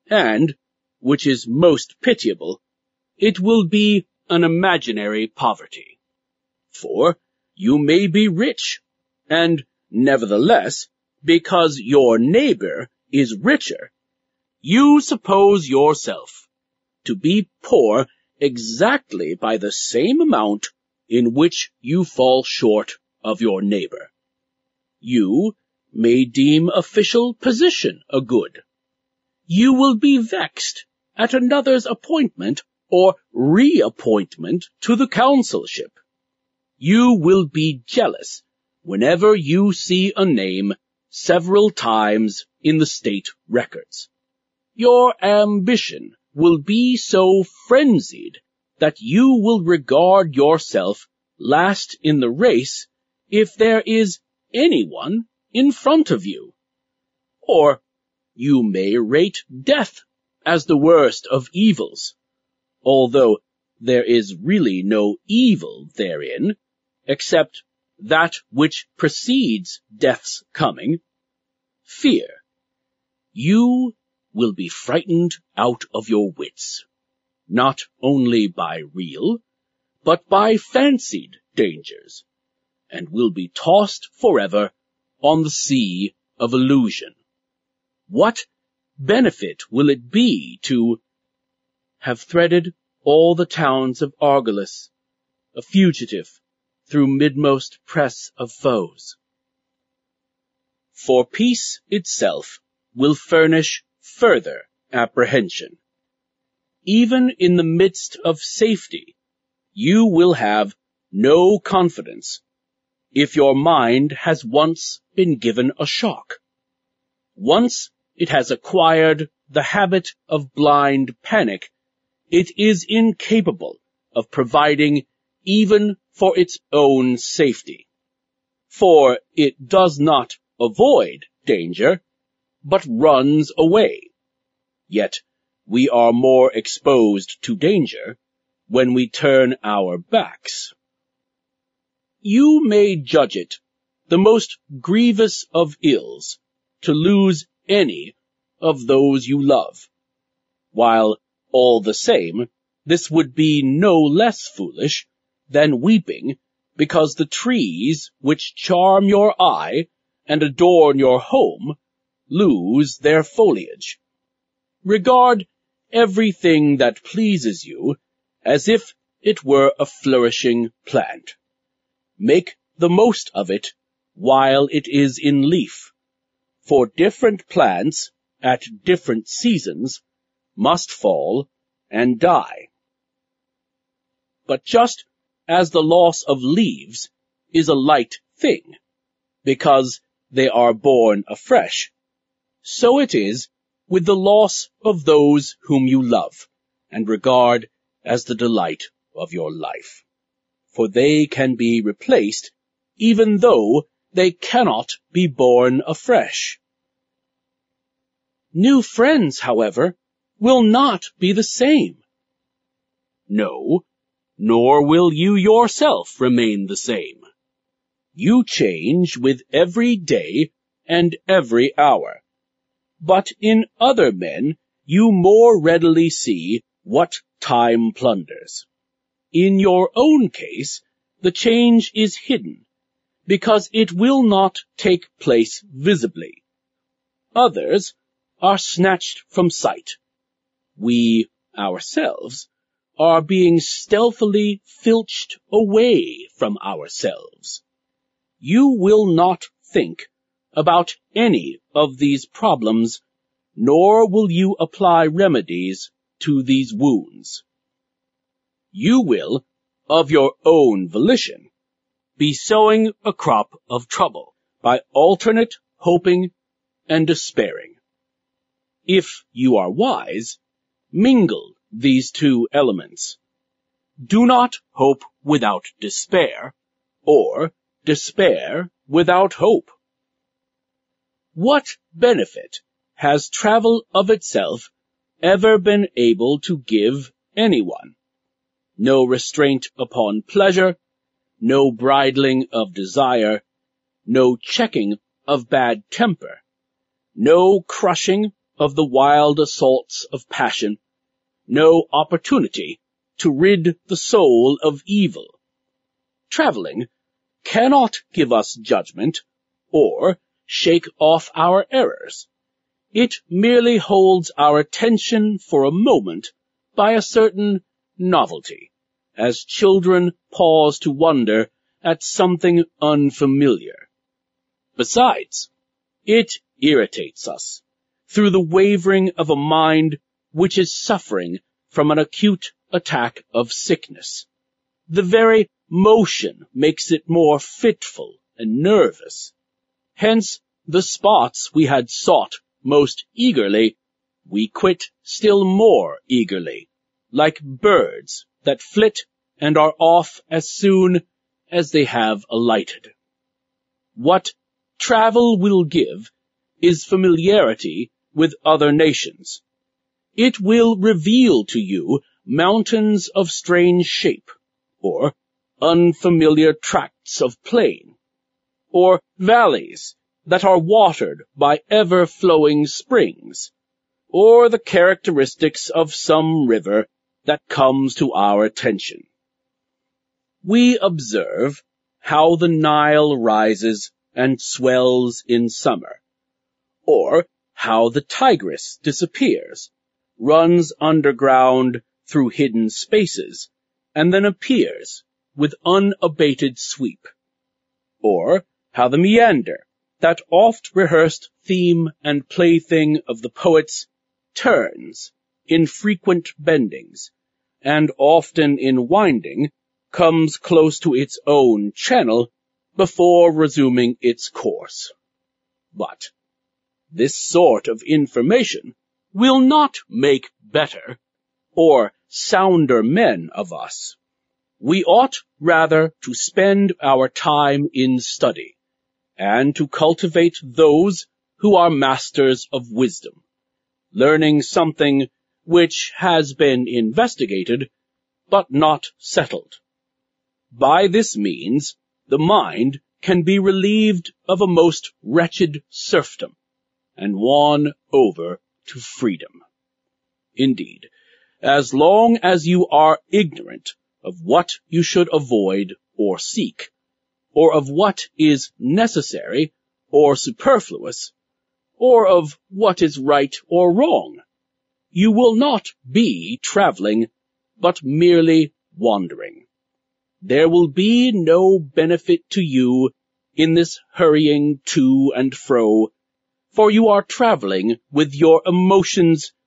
and, which is most pitiable, it will be an imaginary poverty. For you may be rich, and nevertheless, because your neighbor is richer, you suppose yourself to be poor exactly by the same amount in which you fall short of your neighbor. You may deem official position a good. You will be vexed at another's appointment or reappointment to the consulship. You will be jealous whenever you see a name several times in the state records. Your ambition will be so frenzied that you will regard yourself last in the race if there is anyone in front of you. Or you may rate death as the worst of evils, although there is really no evil therein, except that which precedes death's coming, fear. You will be frightened out of your wits, not only by real, but by fancied dangers, and will be tossed forever on the sea of illusion. What benefit will it be to have threaded all the towns of Argolis, a fugitive through midmost press of foes? For peace itself will furnish further apprehension. Even in the midst of safety, you will have no confidence if your mind has once been given a shock. Once it has acquired the habit of blind panic, it is incapable of providing even for its own safety. For it does not avoid danger, but runs away. Yet we are more exposed to danger when we turn our backs. You may judge it the most grievous of ills to lose any of those you love, while all the same this would be no less foolish than weeping because the trees which charm your eye and adorn your home lose their foliage. Regard everything that pleases you as if it were a flourishing plant. Make the most of it while it is in leaf, for different plants at different seasons must fall and die. But just as the loss of leaves is a light thing, because they are born afresh, so it is with the loss of those whom you love and regard as the delight of your life. For they can be replaced even though they cannot be born afresh. New friends, however, will not be the same. No, nor will you yourself remain the same. You change with every day and every hour. But in other men you more readily see what time plunders. In your own case, the change is hidden, because it will not take place visibly. Others are snatched from sight. We, ourselves, are being stealthily filched away from ourselves. You will not think about any of these problems, nor will you apply remedies to these wounds. You will, of your own volition, be sowing a crop of trouble by alternate hoping and despairing. If you are wise, mingle these two elements. Do not hope without despair, or despair without hope. What benefit has travel of itself ever been able to give anyone? No restraint upon pleasure, no bridling of desire, no checking of bad temper, no crushing of the wild assaults of passion, no opportunity to rid the soul of evil. Traveling cannot give us judgment or shake off our errors. It merely holds our attention for a moment by a certain novelty, as children pause to wonder at something unfamiliar. Besides, it irritates us through the wavering of a mind which is suffering from an acute attack of sickness. The very motion makes it more fitful and nervous. Hence, the spots we had sought most eagerly, we quit still more eagerly, like birds that flit and are off as soon as they have alighted. What travel will give is familiarity with other nations. It will reveal to you mountains of strange shape, or unfamiliar tracts of plain, or valleys that are watered by ever-flowing springs, or the characteristics of some river that comes to our attention. We observe how the Nile rises and swells in summer, or how the Tigris disappears, runs underground through hidden spaces, and then appears with unabated sweep, or how the meander, that oft-rehearsed theme and plaything of the poets, turns in frequent bendings, and often in winding, comes close to its own channel before resuming its course. But this sort of information will not make better or sounder men of us. We ought rather to spend our time in study, and to cultivate those who are masters of wisdom, learning something which has been investigated, but not settled. By this means, the mind can be relieved of a most wretched serfdom, and won over to freedom. Indeed, as long as you are ignorant of what you should avoid or seek, or of what is necessary or superfluous, or of what is right or wrong, you will not be traveling, but merely wandering. There will be no benefit to you in this hurrying to and fro, for you are traveling with your emotions